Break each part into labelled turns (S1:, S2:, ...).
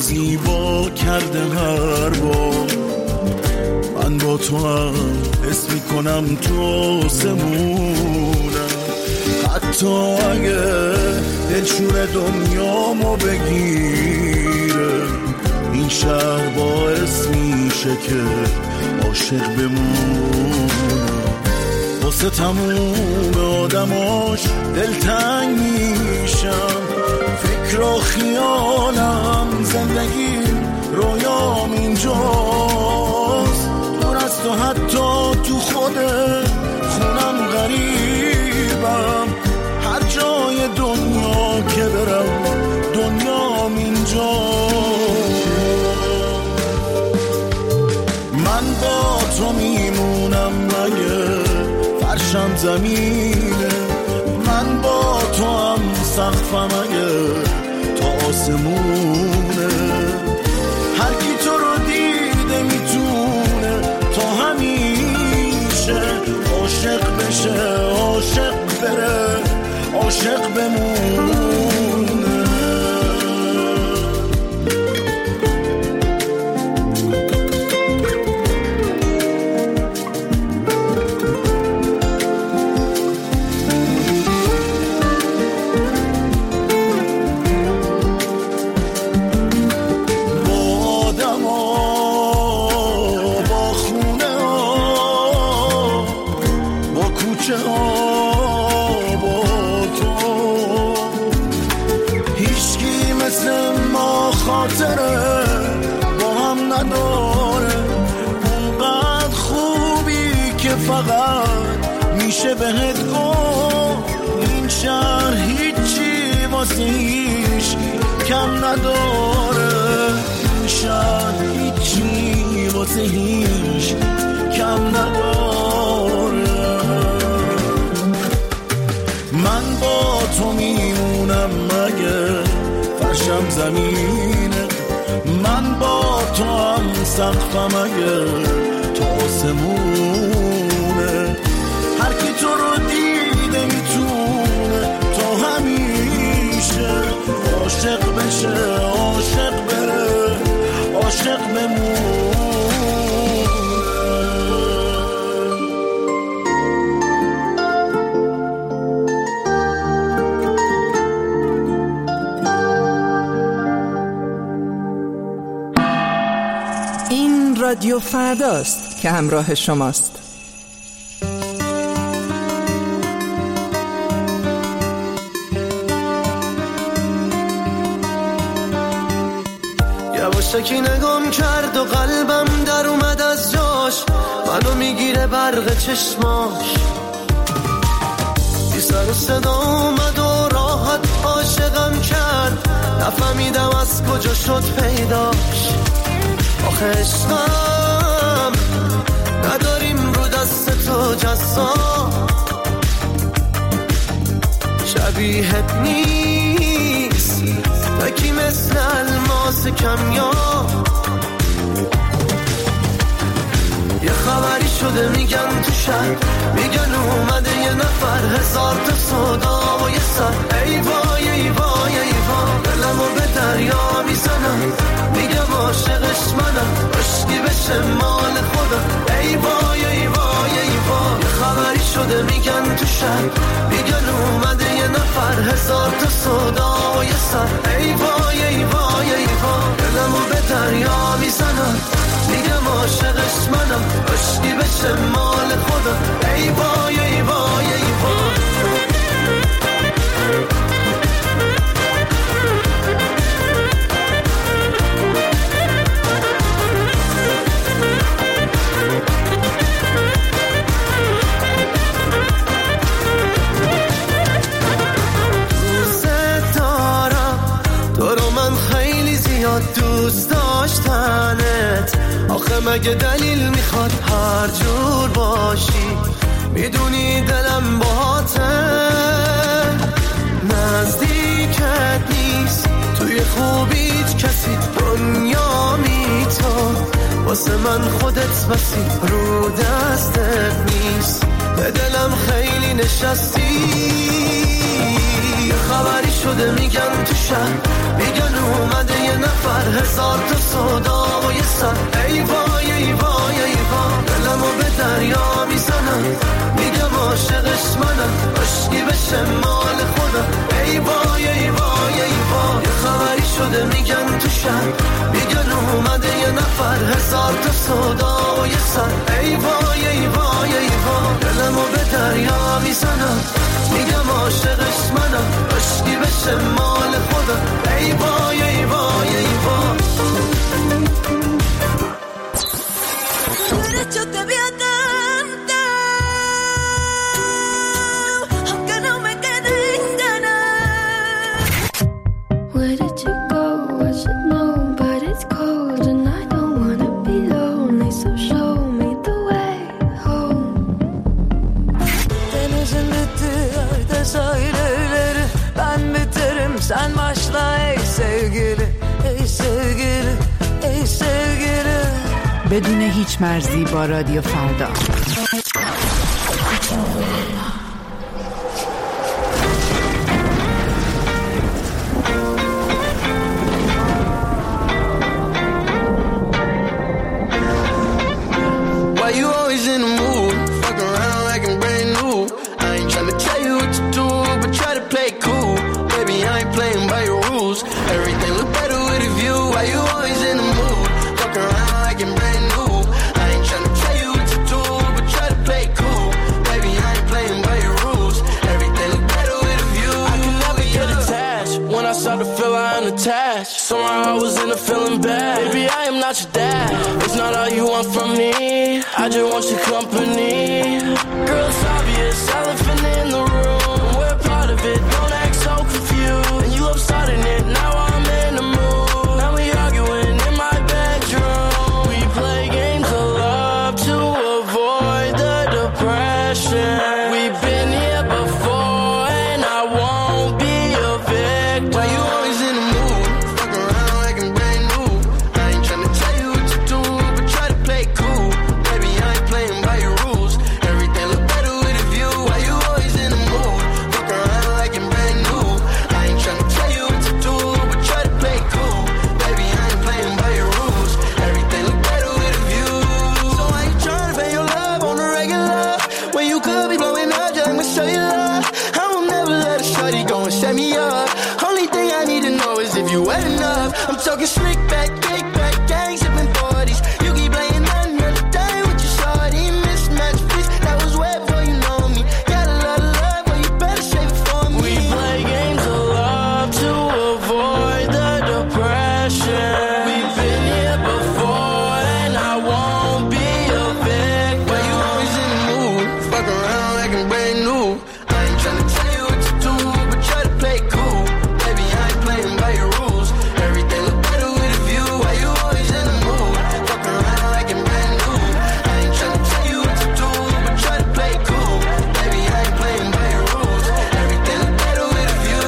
S1: زیبا کرده هر بار. من با تو هم حس میکنم تو آسمونم، حتی اگه دلشور دنیامو بگیره. این شهر باعث میشه که عاشق بمونم. واسه تموم آدماش دلتنگ میشم، فکر و خیالم زندگیم رویام اینجاست. دور از تو حتی تو خود خونم غریبم، هر جای دنیا که برم دنیام اینجاست. من با تو میمونم مگه فرشم زمینه، من با تو هم سقفم اگه تا آسمونه. هر کی تو رو دیده میتونه تا همیشه عاشق بشه، عاشق بره، عاشق بمونه. فقط میشه بهت گفت این شهر هیچی واسه هیچ کم نداره. این شهر هیچی واسه هیچ کم نداره. من با تو میمونم مگه فرشم زمینه، من با تو هم سقفم اگه تا آسمونه. هر کی تو رو دیده میتونه تا همیشه عاشق بشه، عاشق بره، عاشق بمونه.
S2: این رادیو فرداست که همراه شماست.
S3: یواشکی نگام کرد و قلبم در اومد از جاش، منو میگیره برق چشماش. بی سر و صدا اومد و راحت عاشقم کرد، نفهمیدم از کجا شد پیداش. آخه عشقم نداریم رو دست تو جزا، شبیهت نیست تکی مثل الماس کمیاب. یه خبری شده میگن تو شهر، میگن اومده یه نفر، هزار تا صدا و یه سر. ای وای ای وای ای وای، دلمو به دریا میزنم، میگم عاشقش منم، عشقی بشه مال خودم. ای وای ای وای ای وای، یه خبری شده میگن تو شهر، میگن اومده یه نفر، هزار تا صدا و یه سر. ای وای ای وای ای وای، دلمو به دریا میزنم، میگم عاشقش منم، عشقی بشه مال خودم. ای وای ای وای ای وای. دوست دارم تو رو من خیلی زیاد دوست داشتنت، آخه مگه دلیل میخواد هر جور باشی؟ میدونی دلم باهاته، نزدیکت نیست توی خوبیت کسی، دنیا تو واسه من خودت بسی، رو دستت نیست، به دلم خیلی نشستی. خبری شده میگن تو شهر، میگن اومده یه نفر، هزار تا صدا و یه سر ای وای ای وای ای وای دلمو به دریا میزنم میگم عاشقش منم عشقی بشه مال خودم ای وای ای وای ای وای یه خبری شده میگن تو شهر میگن اومده یه نفر هزار تا صدا و یه سر ای وای ای وای ای وای دلمو به دریا میزنم میگم عاشقش منم عشقی بشه مال خودم ای وای ای وای ای وای
S4: Where did you go? I should know, but it's cold and I don't wanna be lonely, so show me the way home.
S5: Denizin bitti sahil evleri, ben biterim sen başla ey sevgili, ey sevgili, ey sevgili.
S2: بدون هیچ مرزی با رادیو فردا.
S3: You always in the mood, fuck around like I'm brand new. I ain't tryna tell you what to do, but try to play cool. Baby, I ain't playing by your rules. Everything look better with a view. Why you always in the mood, fuck around like I'm brand new. I ain't tryna tell you what to do, but try to play cool. Baby, I ain't playing by your rules. Everything look better with a view.
S6: I can never get attached. When I start to feel I am attached, somehow I was in a feeling bad. Baby, I am not your dad. It's not all you want from me. I just want your company. Girl, it's obvious, elephant in the room. We're part of it, don't act so confused. And you love starting it, now I'm in the mood. Now we arguing in my bedroom. We play games of love to avoid the depression. We've been here before and I won't be a victim.
S3: Why you always in the mood, fuck around like I'm brand new. I ain't tryna tell you what to do, but try to play cool. Baby, I ain't playing by your rules. Everything look better with a view. Why you always in the mood, fuck around like I'm brand new. I ain't tryna tell you what to do, but try to play cool. Baby, I ain't playing by your rules. Everything look better with a view. So why you tryna pay your love on the regular when you could be blowing up just like my cellular? I will never let a shorty go and set me up. Only thing I need to know is if you wet enough. I'm talking slick back, kick back, gang sipping 40s. You keep playing another day with your shorty. Mismatch fish, that was wet before you know me. Got a lot of love, but you better save it for me.
S6: We play games of love to avoid the depression. We've been here before and I won't be a victim.
S3: Why you always in the mood, fuck around like I'm brand new. I ain't tryna tell you what to do, but try to play cool. Baby, I ain't playing by your rules. Everything look better with a view. Why you always in the mood, fuck around like I'm brand new. I ain't tryna tell you what to do, but try to play cool. Baby, I ain't playing by your rules. Everything look better with a view,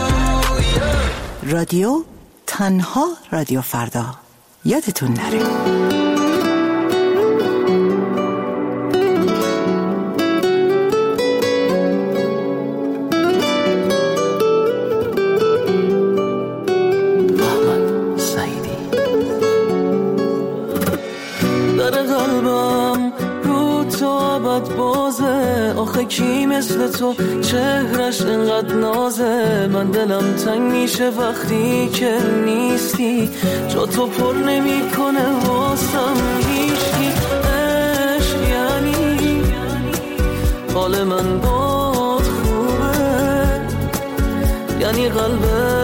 S3: yeah.
S2: رادیو تنها رادیو فردا. یادتون نره.
S5: داره قلبم رو تو ابد بازه، آخه کی مثل تو چهرش انقدر نازه. من دلم تنگ میشه وقتی که نیستی، جا تو پر نمی کنه واسم هیچکی. عشق یعنی حال من باد خوبه، یعنی قلب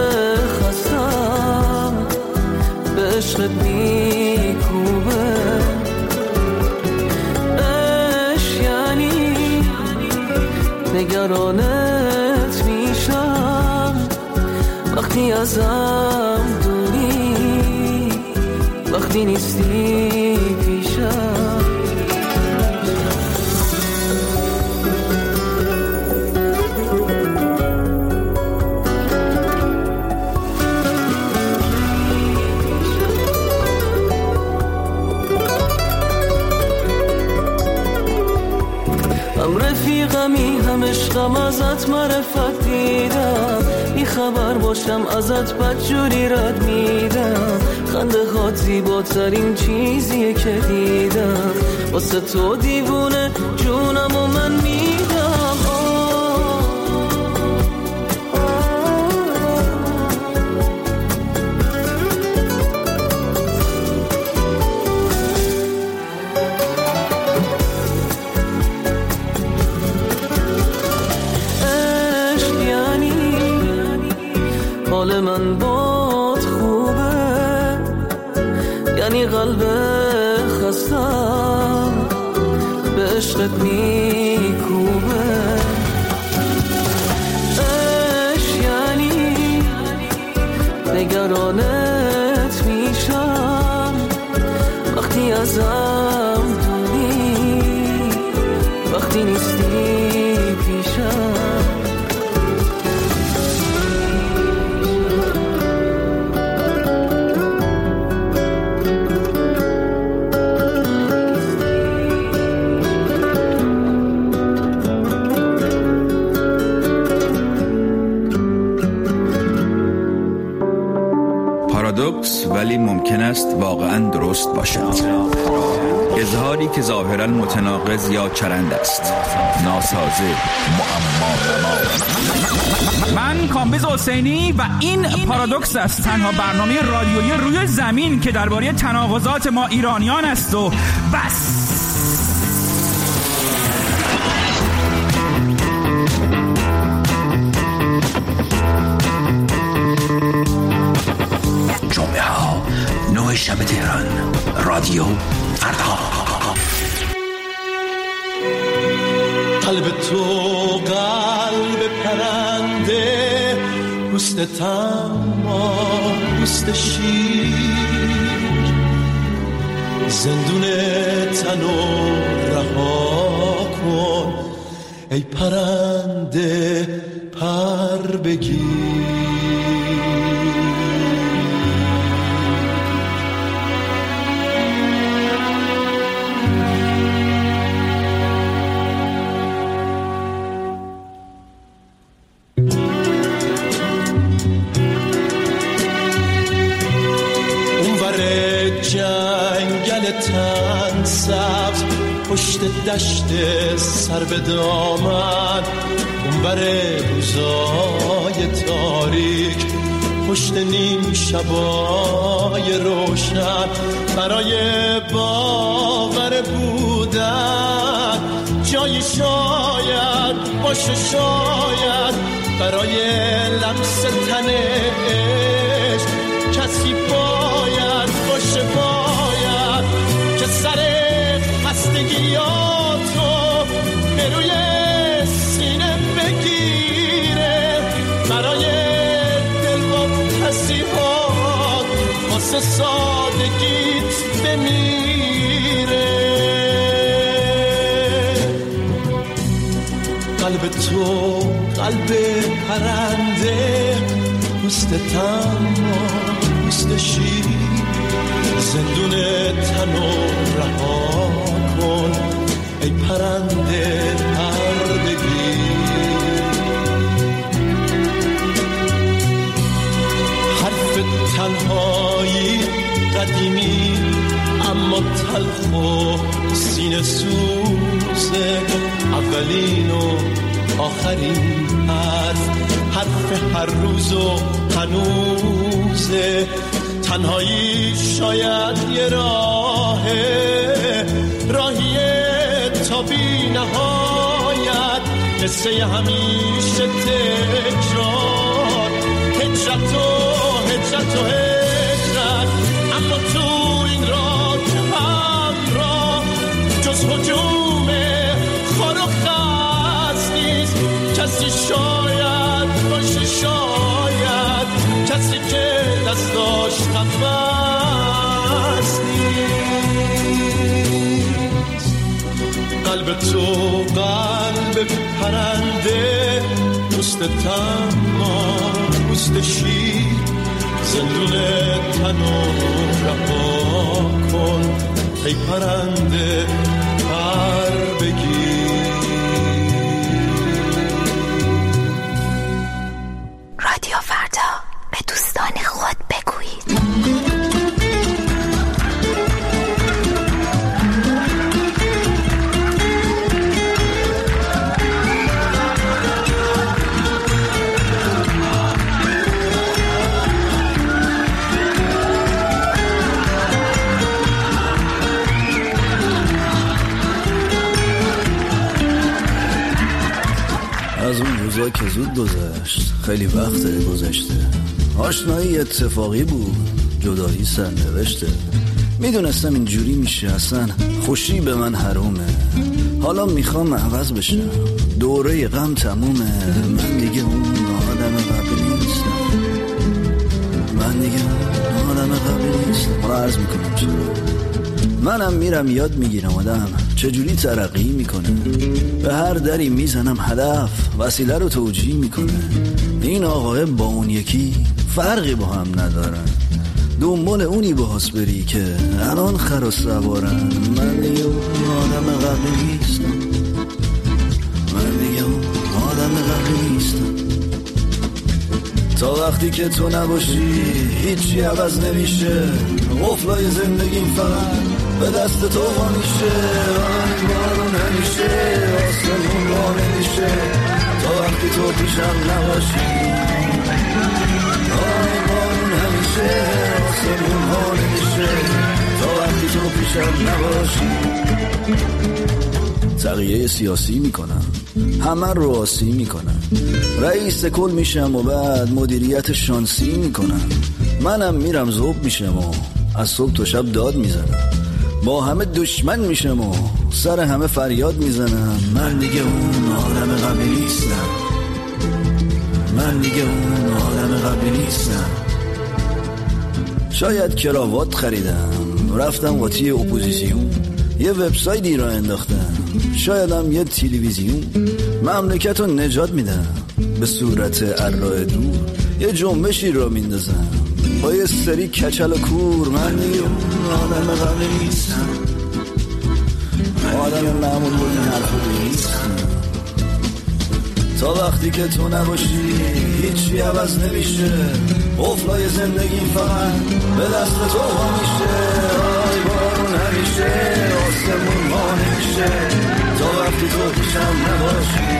S5: خستم به عشقت میکوبه. نگرانت میشم وقتی ازم دوری، وقتی نیستی پیشم. هم رفیقمی هم عشقم، ازت معرفت دیدم.
S3: بی خبر باشم ازت بدجوری رد میدم. خنده هات زیباترین چیزیه که دیدم. واسه تو دیوونه جونم و من میدم. عشق یعنی حال من باد خوبه، یعنی قلب خستم به عشقت میکوبه. عشق یعنی نگرانت میشم وقتی ازم دوری، وقتی نیستی پیشم.
S7: پارادوکس ولی ممکن است واقعاً درست باشد. اظهاری که ظاهراً متناقض یا چرند است، ناسازه، معما.
S8: من کامبیز حسینی و این پارادوکس است، تنها برنامه رادیویی روی زمین که درباره تناقضات ما ایرانیان است و بس.
S9: جمعه ها 9 شب تهران، رادیو فردا.
S3: قلب تو قلب پرنده، پوست تما پوست شیر، زندون تنو رها کن ای پرنده پر بگیر. جنگل تن سبز پشت دشت سر به دامن، اونور روزای تاریک پشت نیم شبای روشن، برای باور بودن جایی شاید باشه، شاید برای لمس تن عشق کسی باید باشه، باید که سر خستگیاتو به روی سینه بگیره، برای دلواپسی‌هات واسه سادگیت بمیره. قلب تو قلب پرنده، پوست تما پوست شیر، زندون تنو رها کن ای پرنده پر بگیر. حرف تنهایی قدیمی اما تلخ و سینه سوزه، اولین و آخرین حرف هر روز و هنوزه. تنهایی شاید یه راهیه تا بی نهایت، قصه همیشه تکرار، هجرت و هجرت، اما تو این راه همراه جز هجوم خار و خز نیست کسی، شاید باشه، شاید کسی که دستاش قفص نیست. قلب تو قلب پرنده، پوست تما پوست شیر، زندون تنو رها کن ای پرنده پر بگیر.
S2: رادیو
S1: آخه زود گذشت، خیلی وقت گذشته. آشنایی اتفاقی بود، جدایی سرنوشته. میدونستم اینجوری میشه، اصلا خوشی به من حرومه. حالا میخوام عوض بشم، دوره غم تمومه. من دیگه اون آدم قبلی نیستم، من دیگه اون آدم قبلی نیستم. حالا عرض میکنم چرا. منم میرم یاد میگیرم آدم چجوری ترقی میکنه. به هر دری میزنم هدف وسیله رو توجیه میکنه. این آقای با اون یکی فرقی با هم ندارن، دنبال اونی باز بری که الان خر و سوارن. من دیگه اون آدم قبلی نیستم، من دیگه اون آدم قبلی نیستم. تا وقتی که تو نباشی هیچی عوض نمیشه. قفلای زندگیم فقط به دست تو ها میشه. آی بارون همیشه آسمون ها نمیشه تا وقتی تو پیشم نباشی. آی بارون همیشه آسمون ها نمیشه تا وقتی تو پیشم نباشی. تغییه سیاسی میکنم، همه رو آسی میکنم. رئیس کل میشم و بعد مدیریت شانسی میکنم. منم میرم ذوب میشم و از صبح تا شب داد میزنم. با همه دشمن میشم و سر همه فریاد میزنم. من دیگه اون آدم قبلی نیستم، من دیگه اون آدم قبلی نیستم. شاید کراوات خریدم، رفتم قاطی اپوزیسیون، یه وبسایتی را انداختم، شایدم یه تلویزیون. مملکت رو نجات میدم به صورت ارائه دور، یه جنبشی را میندازم با یه سری کچل و کور. من دیگه اون آدم قبلی نیستم، آدم معمول بود این حرفو نیستم. تا وقتی که تو نباشی هیچی عوض نمیشه. قفلای زندگیم فقط به دست تو ها میشه. آی بارون همیشه آسمون ها نمیشه تا وقتی تو پیشم نباشی.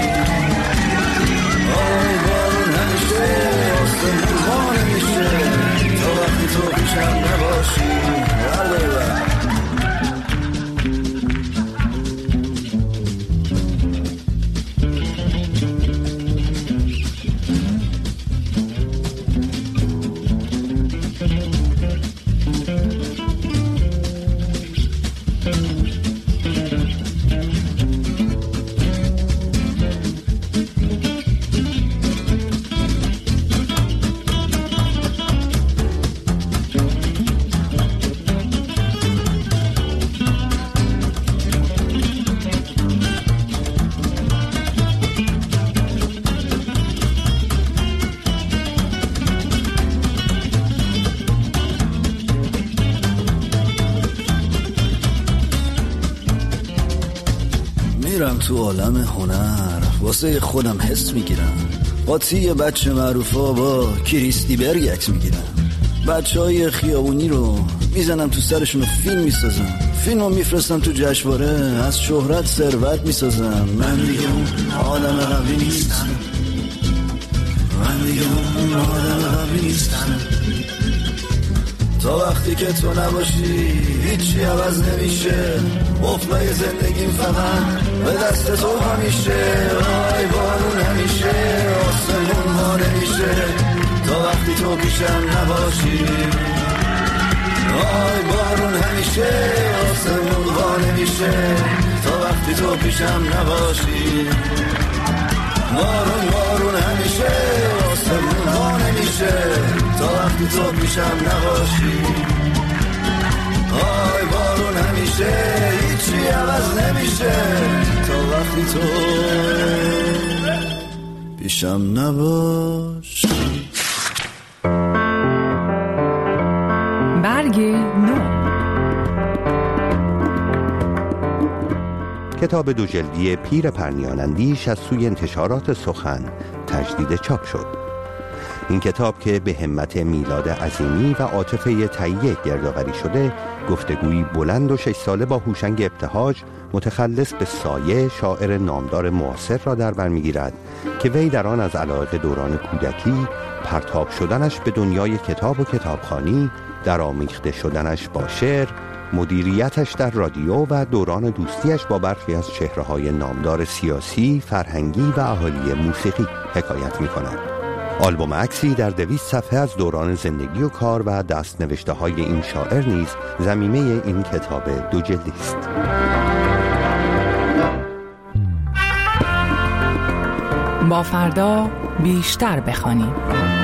S1: آی بارون همیشه آسمون ها نمیشه تا وقتی تو پیشم نباشی. میرم تو عالم هنر، واسه خودم حس میگیرم. قاطی بچه معروفا با کریستی برگ عکس میگیرم. بچه های خیابونی رو میزنم تو سرشون و فیلم میسازم. فیلمو میفرستم تو جشنواره، از شهرت ثروت میسازم. من دیگه اون آدم قبلی نیستم، من دیگه اون آدم قبلی نیستم. تا وقتی که تو نباشی هیچی عوض نمیشه. قفلای زندگیم فقط به دست تو همیشه. آی بارون همیشه آسمون ها نمیشه تا وقتی تو پیشم نباشی. آی بارون همیشه آسمون ها نمیشه تا وقتی تو پیشم نباشی. بارون بارون همیشه آسمون ها نمیشه تا وقتی تو پیشم نباشی. آی بارون همیشه هیچی عوض نمیشه تا وقتی تو پیشم نباشی.
S2: برگ نو.
S10: کتاب دو جلدی پیر پرنیان‌اندیش از سوی انتشارات سخن تجدید چاپ شد. این کتاب که به همت میلاد عظیمی و عاطفه تهیه گردآوری شده، گفتگویی بلند و 6 ساله با هوشنگ ابتهاج متخلص به سایه، شاعر نامدار معاصر را در بر می‌گیرد که وی در آن از علایق دوران کودکی، پرتاب شدنش به دنیای کتاب و کتابخوانی، درآمیخته شدنش با شعر، مدیریتش در رادیو و دوران دوستیش با برخی از چهره‌های نامدار سیاسی، فرهنگی و اهالی موسیقی حکایت می کند. آلبوم عکسی در 200 صفحه از دوران زندگی و کار و دست‌نوشته های این شاعر نیز ضمیمه این کتاب 2 جلدی است.
S2: با فردا بیشتر بخوانیم.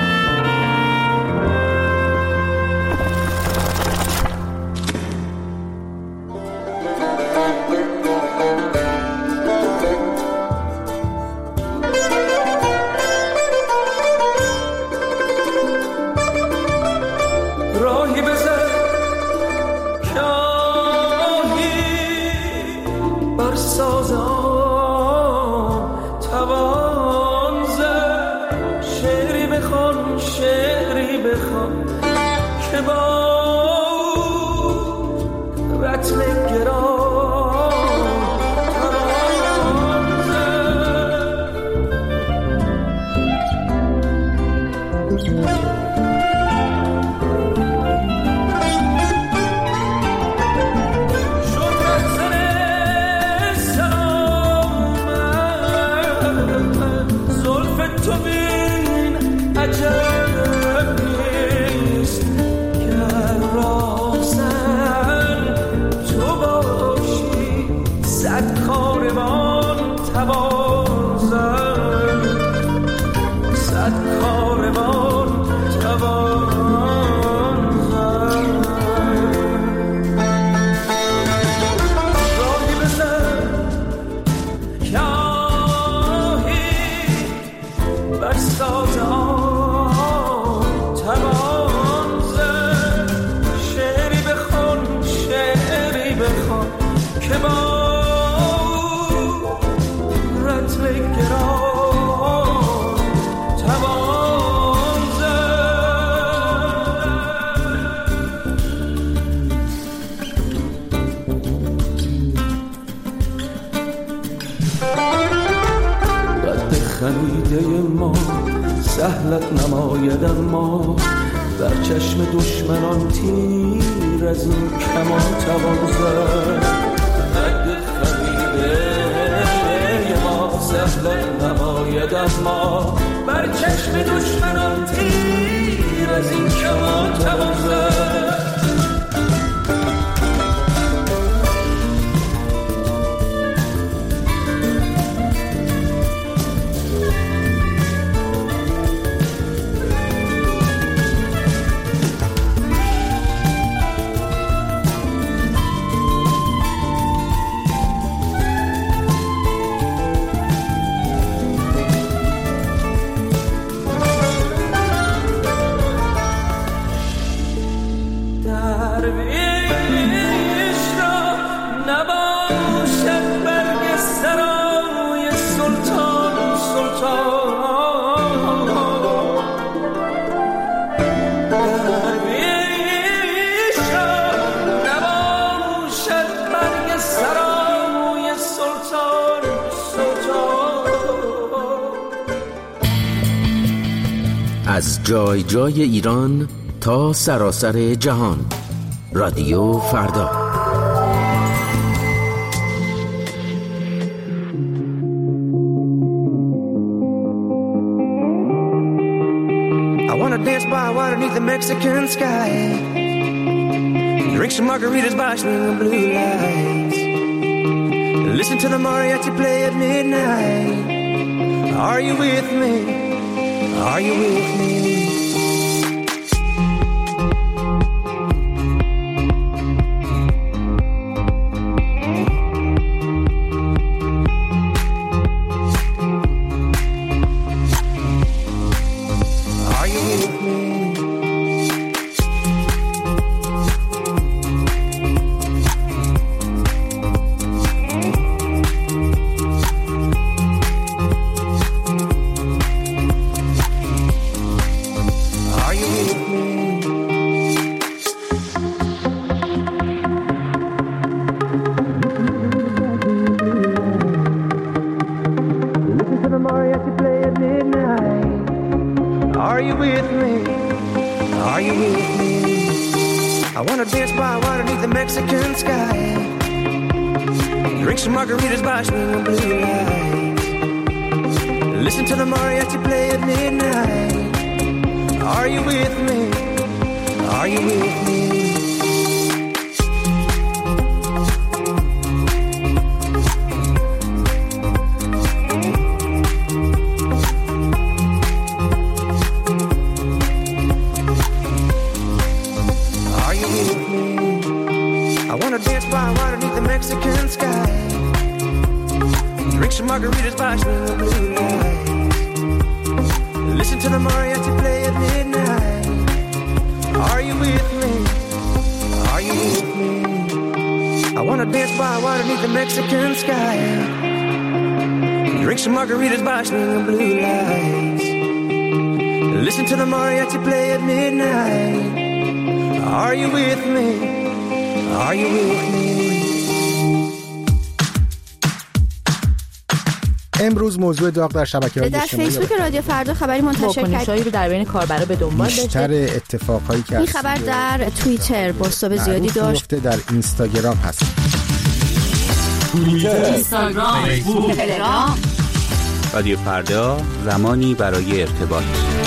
S3: سهلت نماید اما در چشم دشمنان تیر از این کمان توان زد. قد خمیده ما سهلت نماید اما بر چشم دشمنان تیر از این کمان توان زد.
S11: از جای جای ایران تا سراسر جهان. رادیو فردا.
S12: I wanna dance by water beneath the Mexican sky, drink some margaritas by swinging blue lights, listen to the mariachi play at midnight. Are you with me? Are you with me? Are you with me? Are you with me? I wanna dance by water beneath the Mexican sky, drink some margaritas by swinging blue lights, Listen to the mariachi play at midnight. Are you with me? Are you with me? Are you with me? I wanna dance by water beneath the Mexican sky. Drink some margaritas by swinging blue lights. Listen to the mariachi play at midnight. Are you with me? Are you with me? I wanna dance by water beneath the Mexican sky. Drink some margaritas by swinging blue lights. Listen to the mariachi play at midnight. Are you with me? Are you with me?
S13: امروز موضوع داغ در شبکه‌های اجتماعی
S14: در فیسبوک رادیو فردا خبری منتشر
S15: واکنش‌هایی رو در بین کاربرا به دنبال داشته.
S13: بیشتر اتفاقایی که
S14: این خبر در توییتر بازتاب زیادی داشت.
S13: در اینستاگرام هست.
S16: توییتر، اینستاگرام، فیسبوک، تلگرام.
S17: رادیو فردا، زمانی برای ارتباط.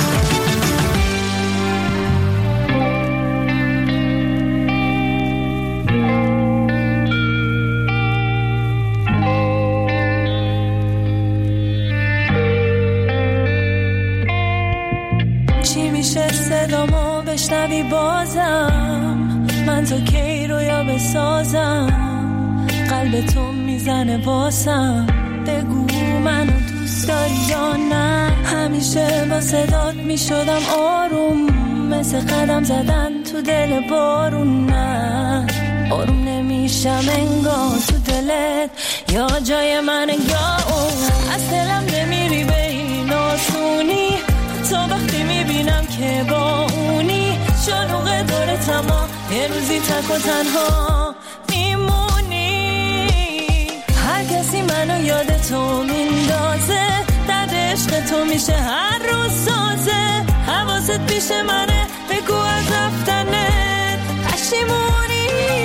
S18: صدامو بشنوی بازم، من تو کی رویا بسازم، قلب تو میزنه باسم، بگو منو دوست داری یا نه. همیشه با صدات میشدم آروم، مثل قدم زدن تو دل بارون. نه آروم نمیشم انگار تو دلت یا جای من یا اون. از دلم نمیری به این آسونی، تو وقتی میبینم که با اونی، شلوغ داره تمام یه روزی تک و تنها میمونی. هر کسی منو یاد تو میندازه، درد عشق تو میشه هر روز سازه. حواست پیش منه، بگو از رفتنت پشیمونی.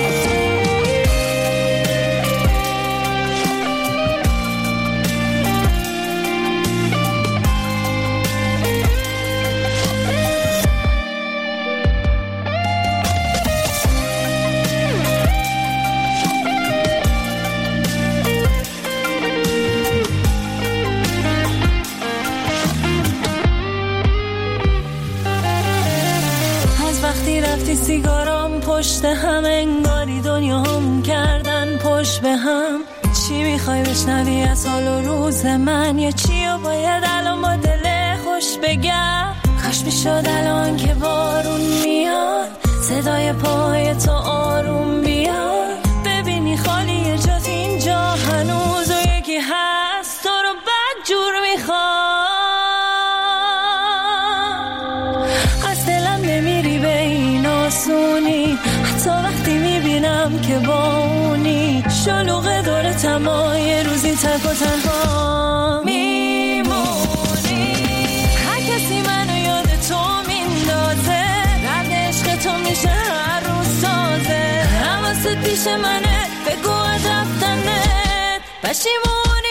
S18: رفتی سیگارام پشت هم، انگاری دنیا هم کردن پشت به هم. چی میخوای بشنوی از حال و روز من، یا چی و باید الان با دل خوش بگم؟ کاش میشد الان که بارون میاد، صدای پای تو آروم بیاد، ببینی خالی جات اینجا هنوز و یکی هست تو رو بد جور میخواد. از دلم نمیری به این آسونی، حتی وقتی میبینم که با اونی، شلوغ دور تمام یه روزی تک و تنها میمونی. هر کسی منو یاد تو میندازه، درد عشق تو میشه هر روز سازه. حواست پیش منه، بگو از رفتنت پشیمونی.